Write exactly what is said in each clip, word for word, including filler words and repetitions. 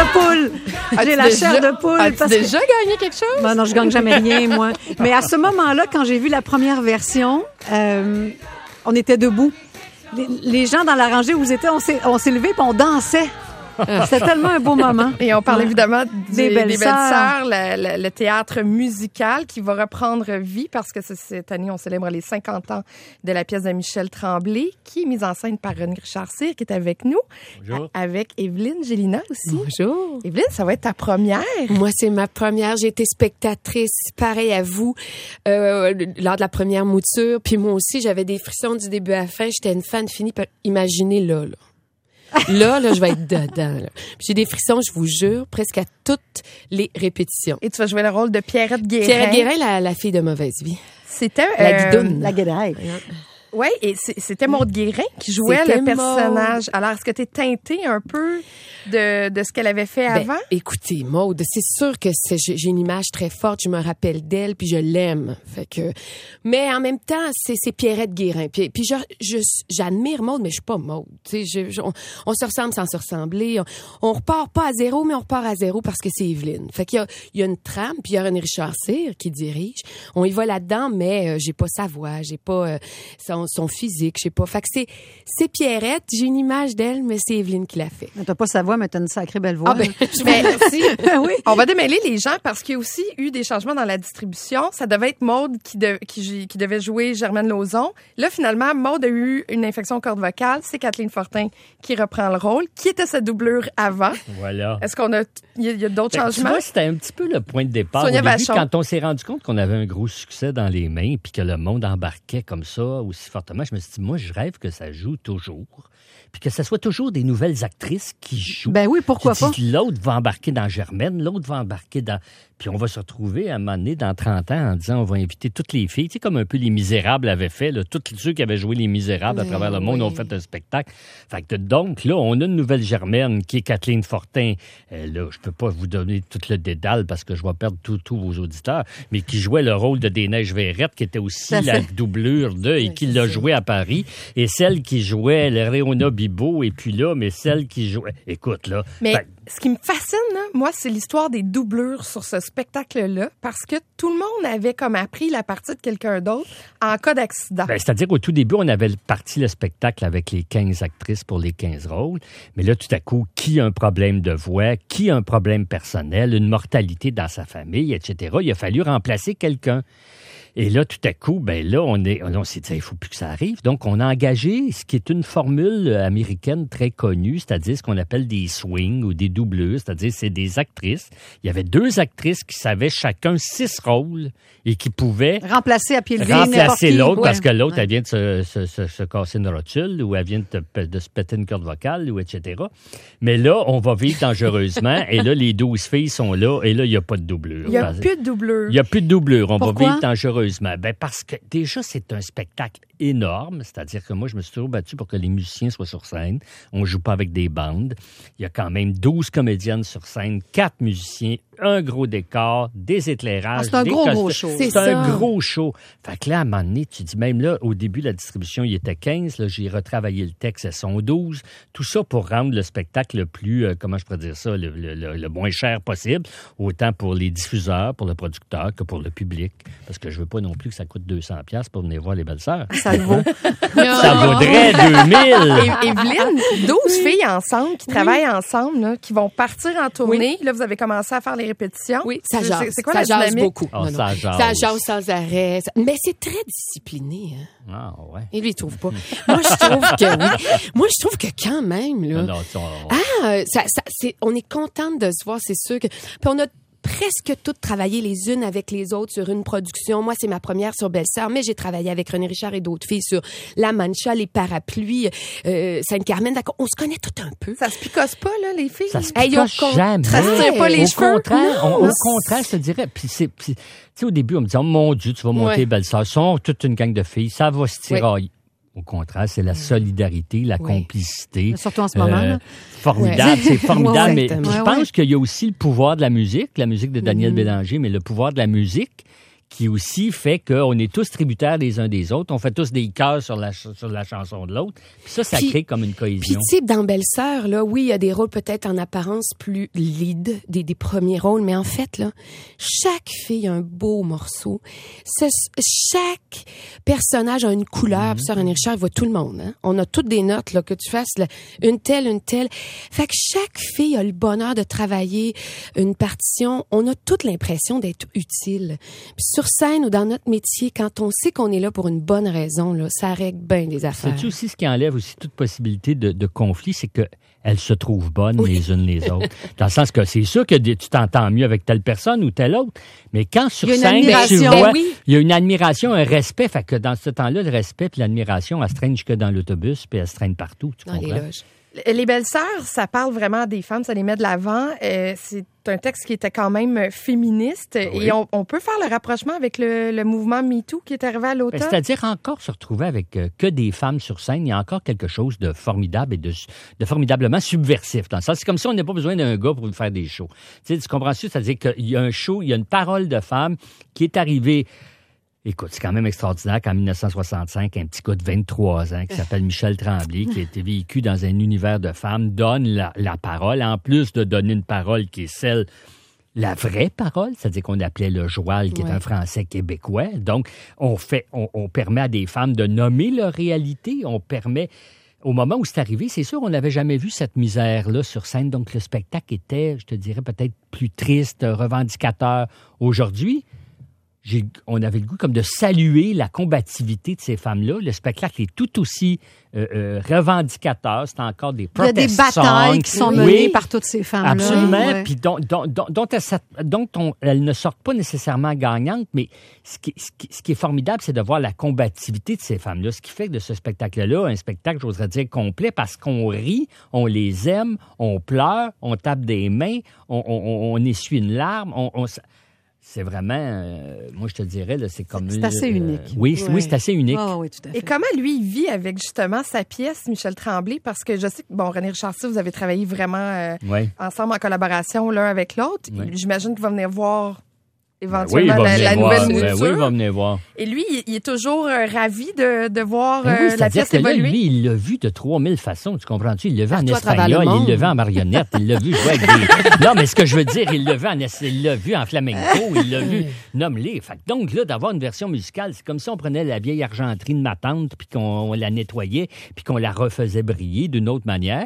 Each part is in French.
de poule. J'ai la déjà, chair de poule. As-tu parce déjà que... gagné quelque chose? Ben non, je gagne jamais rien, moi. Mais à ce moment-là, quand j'ai vu la première version, euh, on était debout. Les, les gens dans la rangée où vous étiez, on s'est, on s'est levés et on dansait. C'était tellement un beau moment. Et on parle ouais. évidemment du, des Belles des Belles-Sœurs, le, le, le théâtre musical qui va reprendre vie parce que cette année, on célèbre les cinquante ans de la pièce de Michel Tremblay, qui est mise en scène par René Richard-Cyr, qui est avec nous. Bonjour. Avec Evelyne Gélina aussi. Bonjour. Evelyne, ça va être ta première. Moi, c'est ma première. J'ai été spectatrice, pareil à vous, euh, lors de la première mouture. Puis moi aussi, j'avais des frissons du début à la fin. J'étais une fan finie. Imaginez là, là. Là, là, je vais être dedans. Là. J'ai des frissons, je vous jure, presque à toutes les répétitions. Et tu vas jouer le rôle de Pierrette Guérin. Pierrette Guérin, la, la fille de mauvaise vie. C'était... La euh, guidoune. La guédaille. Oui, et c'était Maude Guérin qui jouait C'était le personnage. Maude. Alors, est-ce que tu es teintée un peu de, de ce qu'elle avait fait Ben, avant? écoutez, Maude, c'est sûr que c'est, j'ai, j'ai une image très forte, je me rappelle d'elle, puis je l'aime. Fait que, mais en même temps, c'est, c'est Pierrette Guérin. Puis, puis je, je, j'admire Maude, mais je suis pas Maude. Tu sais, je, je, on, on se ressemble sans se ressembler. On, on repart pas à zéro, mais on repart à zéro parce que c'est Evelyne. Fait qu'il y a, il y a une trame, puis il y a René Richard-Cyr qui dirige. On y va là-dedans, mais euh, j'ai pas sa voix, j'ai pas euh, son, son physique, je sais pas. Fait que c'est, c'est Pierrette, j'ai une image d'elle, mais c'est Evelyne qui l'a fait. T'as pas sa voix, mais t'as une sacrée belle voix. Ah ben, Je vous remercie. oui. On va démêler les gens parce qu'il y a aussi eu des changements dans la distribution. Ça devait être Maude qui, de, qui, qui devait jouer Germaine Lauzon. Là, finalement, Maude a eu une infection aux cordes vocales. C'est Kathleen Fortin qui reprend le rôle. Qui était sa doublure avant? Voilà. Est-ce qu'on a... Il y a, il y a d'autres Ben, changements? Tu vois, c'était un petit peu le point de départ. Sonia Au début, Vachon. quand on s'est rendu compte qu'on avait un gros succès dans les mains puis que le monde embarquait comme ça aussi fortement, je me suis dit, moi, je rêve que ça joue toujours. Puis que ce soit toujours des nouvelles actrices qui jouent. Ben oui, pourquoi Tu pas? dis, l'autre va embarquer dans Germaine, l'autre va embarquer dans... Puis on va se retrouver à un moment donné, dans trente ans, en disant on va inviter toutes les filles. Tu sais, comme un peu Les Misérables avaient fait. Là, tous ceux qui avaient joué Les Misérables à Mais travers le monde oui. ont fait un spectacle. Fait que donc, là, on a une nouvelle Germaine qui est Kathleen Fortin. Euh, là, je peux pas vous donner tout le dédale parce que je vais perdre tous vos auditeurs, mais qui jouait le rôle de Des-Neiges Verrette, qui était aussi Ça la fait. doublure de, et Oui, qui c'est l'a ça. joué à Paris. Et celle qui jouait le Réona Bibo, et puis là, mais celle qui jouait... Écoute, là... Mais fait- ce qui me fascine, là, moi, c'est l'histoire des doublures sur ce spectacle-là parce que tout le monde avait comme appris la partie de quelqu'un d'autre en cas d'accident. Ben, c'est-à-dire qu'au tout début, on avait parti le spectacle avec les quinze actrices pour les quinze rôles. Mais là, tout à coup, qui a un problème de voix, qui a un problème personnel, une mortalité dans sa famille, et cetera. Il a fallu remplacer quelqu'un. Et là, tout à coup, ben là, on, est, on s'est dit, il faut plus que ça arrive. Donc, on a engagé ce qui est une formule américaine très connue, c'est-à-dire ce qu'on appelle des swings ou des doubleuses, c'est-à-dire c'est des actrices. Il y avait deux actrices qui savaient chacun six rôles et qui pouvaient Remplacer à pied levé n'importe remplacer qui. l'autre Ouais. parce que l'autre, Ouais. elle vient de se, se, se, se casser une rotule ou elle vient de, te- de se péter une corde vocale ou et cetera. Mais là, on va vivre dangereusement et là, les douze filles sont là et là, il n'y a pas de doublure. Il n'y a plus de doublure. Il n'y a plus de doublure. On Pourquoi? va vivre dangereusement. Ben parce que déjà, c'est un spectacle énorme. C'est-à-dire que moi, je me suis toujours battu pour que les musiciens soient sur scène. On ne joue pas avec des bandes. Il y a quand même douze comédiennes sur scène, quatre musiciens, un gros décor, des éclairages. Ah, c'est un des gros, costumes. gros show. C'est C'est un ça. gros show. Fait que là, à un moment donné, tu dis, même là, au début, la distribution, il était quinze. Là, j'ai retravaillé le texte, elles sont douze. Tout ça pour rendre le spectacle le plus, euh, comment je pourrais dire ça, le, le, le, le moins cher possible, autant pour les diffuseurs, pour le producteur, que pour le public. Parce que je veux pas non plus que ça coûte deux cents dollars pour venir voir les Belles-Sœurs. Ça le vaut. Ça vaudrait deux mille. Et- Evelyne, douze filles ensemble qui travaillent ensemble, là, qui vont partir en tournée. Là, vous avez commencé à faire les répétitions. Oui, ça C'est- jase. C'est, c'est quoi ça la jase dynamique? beaucoup. Ah, Non, non. ça jase. Ça jase sans arrêt. Ça- Mais c'est très discipliné. Hein. Ah, ouais. Et lui, il trouve pas. Moi, je trouve que oui. Moi, je trouve que quand même, là. Non, non, ça, on- Ah, euh, ça, ça, c'est, on est contente de se voir, c'est sûr que. Puis on a presque toutes travaillé les unes avec les autres sur une production. Moi, c'est ma première sur Belle-Sœur, mais j'ai travaillé avec René Richard et d'autres filles sur La Mancha, Les Parapluies, euh, Sainte-Carmen. D'accord, on se connaît tout un peu. Ça se picosse pas, là, les filles? Ça se Hey, on picoche compte- jamais. ça se tire pas les au cheveux. Contraire, on- Non. au contraire, je te dirais. Puis c'est, puis, tu sais, au début, on me disait, oh, mon Dieu, tu vas monter Ouais. Belle-Sœur. Ils sont toute une gang de filles. Ça va se tirailler. Au contraire, c'est la solidarité, la Oui. complicité. Surtout en ce moment, là. Formidable, Ouais. c'est formidable. Ouais, mais exactement. je Ouais, pense ouais. qu'il y a aussi le pouvoir de la musique, la musique de Daniel Mm-hmm. Bélanger, mais le pouvoir de la musique qui aussi fait qu'on est tous tributaires les uns des autres. On fait tous des chœurs sur la, sur la chanson de l'autre. Puis ça, ça Puis- crée comme une cohésion. Puis, tu sais, dans Belle-Sœur, là, oui, il y a des rôles peut-être en apparence plus lead, des, des premiers rôles, mais en fait, là, chaque fille a un beau morceau. Ce- chaque personnage a une couleur. Puis ça, René Richard, il voit tout le monde. Hein? On a toutes des notes, là, que tu fasses là, une telle, une telle. Fait que chaque fille a le bonheur de travailler une partition. On a toute l'impression d'être utile. Puis sur scène ou dans notre métier, quand on sait qu'on est là pour une bonne raison, là, ça règle bien des affaires. C'est aussi ce qui enlève aussi toute possibilité de, de conflit, c'est qu'elles se trouvent bonnes Oui. les unes les autres. Dans le sens que c'est sûr que des- tu t'entends mieux avec telle personne ou telle autre, mais quand sur Il y a une scène, tu admiration. vois, Ben oui. il y a une admiration, un respect, fait que dans ce temps-là, le respect puis l'admiration, elle se traîne jusque dans l'autobus puis elle se traîne partout, tu Dans les comprends? loges. Les Belles-Sœurs, ça parle vraiment des femmes, ça les met de l'avant. Euh, c'est un texte qui était quand même féministe. Oui. Et on, on peut faire le rapprochement avec le, le mouvement MeToo qui est arrivé à Ben, l'automne. c'est-à-dire encore se retrouver avec euh, que des femmes sur scène, il y a encore quelque chose de formidable et de, de formidablement subversif. Dans le sens, c'est comme si on n'a pas besoin d'un gars pour faire des shows. Tu sais, tu comprends-tu? C'est-à-dire qu'il y a un show, il y a une parole de femme qui est arrivée. Écoute, c'est quand même extraordinaire qu'en dix-neuf cent soixante-cinq, un petit gars de vingt-trois ans qui s'appelle Michel Tremblay, qui a été vécu dans un univers de femmes, donne la, la parole, en plus de donner une parole qui est celle, la vraie parole, c'est-à-dire qu'on appelait le joual, qui Ouais. est un français québécois. Donc, on fait, on, on permet à des femmes de nommer leur réalité, on permet... Au moment où c'est arrivé, c'est sûr, on n'avait jamais vu cette misère-là sur scène. Donc, le spectacle était, je te dirais, peut-être plus triste, revendicateur. Aujourd'hui, j'ai, on avait le goût comme de saluer la combativité de ces femmes-là. Le spectacle est tout aussi euh, euh, revendicateur. C'est encore des Il y a des protest batailles songs. qui sont Oui, menées par toutes ces femmes-là. absolument. Ouais. Puis dont, dont, dont, dont elles, dont on- elles ne sortent pas nécessairement gagnantes, mais ce qui, ce qui, ce qui est formidable, c'est de voir la combativité de ces femmes-là. Ce qui fait de ce spectacle-là un spectacle, j'oserais dire, complet, parce qu'on rit, on les aime, on pleure, on tape des mains, on, on, on essuie une larme, on... on c'est vraiment, euh, moi je te dirais, là, c'est comme... C'est assez euh, unique. oui, c'est- Ouais. oui, c'est assez unique. Ah oui, tout à fait. Et comment lui il vit avec justement sa pièce, Michel Tremblay? Parce que je sais que, bon, René Richard, vous avez travaillé vraiment euh, Oui. ensemble en collaboration l'un avec l'autre. Oui. J'imagine qu'il va venir voir Ben oui, il éventuellement va la, venir la voir. nouvelle Ben mouture. oui, il va venir voir. Et lui, il, il est toujours euh, ravi de, de voir Ben oui, euh, la c'est-à-dire pièce que là, évoluer. lui, il l'a vu de trois mille façons, tu comprends-tu? Il l'a vu en Partout à travers le espagnol, monde. il l'a vu en marionnette, il l'a vu jouer avec des... Non, mais ce que je veux dire, il l'a vu en, es- il l'a vu en flamenco, il l'a vu... Nomme-les. Fait que donc, là, d'avoir une version musicale, c'est comme si on prenait la vieille argenterie de ma tante, puis qu'on on la nettoyait, puis qu'on la refaisait briller d'une autre manière.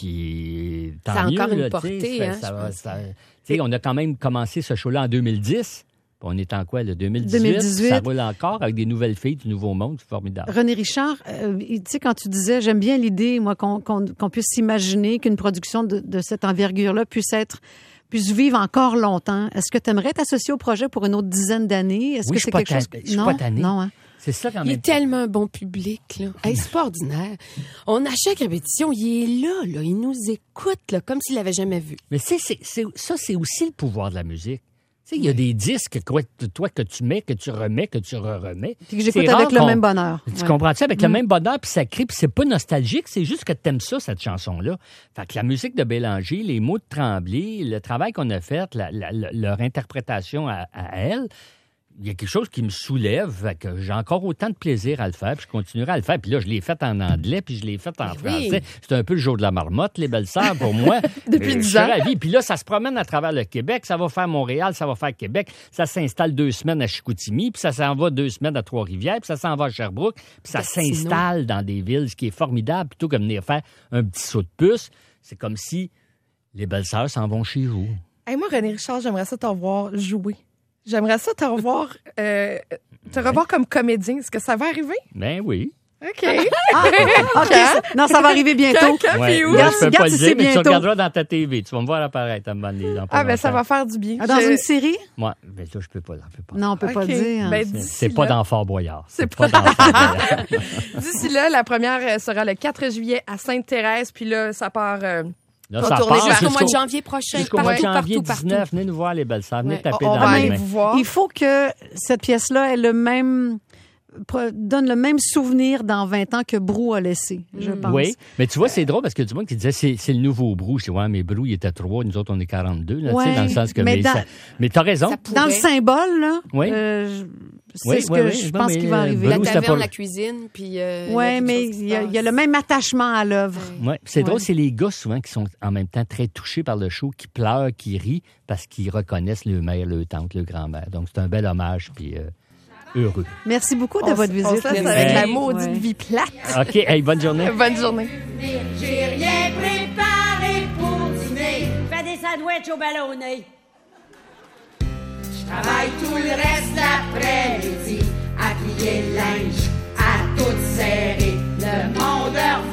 Puis, tant Ça a mieux, encore une là, tu portée, sais, ça- hein, ça je va- pense. ça- tu sais, on a quand même commencé ce show-là en deux mille dix. Puis on est en quoi, là? deux mille dix-huit? deux mille dix-huit. Ça roule encore avec des nouvelles filles du Nouveau Monde. C'est formidable. René Richard, euh, tu sais, quand tu disais, j'aime bien l'idée, moi, qu'on qu'on- qu'on puisse s'imaginer qu'une production de, de cette envergure-là puisse être puisse vivre encore longtemps. Est-ce que tu aimerais t'associer au projet pour une autre dizaine d'années? Est-ce Oui, que je c'est suis pas quelque chose... tanné. Je suis non, pas tanné. non, hein? C'est ça quand Il même. est tellement un bon public, là. Hey, c'est pas ordinaire. On, à chaque répétition, il est là, là. Il nous écoute, là, comme s'il l'avait jamais vu. Mais c'est, c'est, c'est- ça, c'est aussi le pouvoir de la musique. Tu sais, il y a des disques, quoi, toi, que tu mets, que tu remets, que tu re-remets. Puis que j'écoute C'est rare avec le qu'on- même bonheur. Tu Ouais. comprends-tu? Avec le Mm. même bonheur, puis ça crie, puis c'est pas nostalgique, c'est juste que t'aimes ça, cette chanson-là. Fait que la musique de Bélanger, les mots de Tremblay, le travail qu'on a fait, la- la- la- leur interprétation à, à elle, il y a quelque chose qui me soulève, fait que j'ai encore autant de plaisir à le faire, puis je continuerai à le faire. Puis là, je l'ai fait en anglais, puis je l'ai fait en Mais français. oui. C'est un peu le jour de la marmotte, les belles sœurs, pour moi. Depuis Mais dix je suis ans. ravi. Puis là, ça se promène à travers le Québec, ça va faire Montréal, ça va faire Québec, ça s'installe deux semaines à Chicoutimi, puis ça s'en va deux semaines à Trois-Rivières, puis ça s'en va à Sherbrooke, puis ça Gatineau. s'installe dans des villes, ce qui est formidable, plutôt que de venir faire un petit saut de puce. C'est comme si les belles sœurs s'en vont chez vous. Hey, moi, René Richard, j'aimerais ça te revoir jouer. J'aimerais ça te revoir, euh, te revoir comme comédien. Est-ce que ça va arriver? Ben oui. OK. Ah, OK. Non, ça va arriver bientôt. Quand, quand, Ouais, puis où? mais Regarde- je peux regarde pas si le c'est dire, mais tu bientôt. regarderas dans ta T V. Tu vas me voir apparaître à un moment donné, dans pas Ah, ben ça longtemps. va faire du bien. Ah, dans Je- une série? Moi, ben là, je peux pas, je peux pas. Non, on peut pas OK. le dire. Ben, C'est- d'ici C'est pas là- dans Fort Boyard. C'est pas dans Fort Boyard. D'ici là, la première euh, sera le quatre juillet à Sainte-Thérèse, puis là, ça part... euh, Là, On ça tourne part jusqu'au Jusqu'au mois de jusqu'au janvier prochain. jusqu'au mois de Partout, janvier partout, partout. dix-neuf. Venez nous voir, les belles sœurs. Venez Ouais. taper on dans va la aller main. vous voir. Il faut que cette pièce-là ait le même donne le même souvenir dans vingt ans que Brou a laissé, je pense. Oui, mais tu vois, c'est drôle parce que du monde qui disait c'est, c'est le nouveau Brou. Je dis, ouais, mais Brou, il était trois, nous autres, on est quarante-deux, là, ouais, tu sais, dans le sens que. Mais, mais, dans, ça, mais t'as raison. Dans le symbole, là, oui. euh, c'est oui, ce oui, que oui, je oui, pense mais, qu'il va arriver. La Brou, taverne, pour... la cuisine, puis... Euh, oui, mais il y, il y a le même attachement à l'œuvre. Oui, c'est ouais. drôle, c'est les gars souvent qui sont en même temps très touchés par le show, qui pleurent, qui rient, parce qu'ils reconnaissent le mère, le tante, le grand-mère. Donc, c'est un bel hommage, puis euh, heureux. Merci beaucoup de on votre s- visite. On se laisse Merci. avec la Hey. maudite Ouais. vie plate. OK, hey, bonne journée. Bonne journée. J'ai rien préparé pour dîner. Fais des sandwichs au ballonnet. Je travaille tout le reste l'après-midi à plier le linge, à tout serrer. Le monde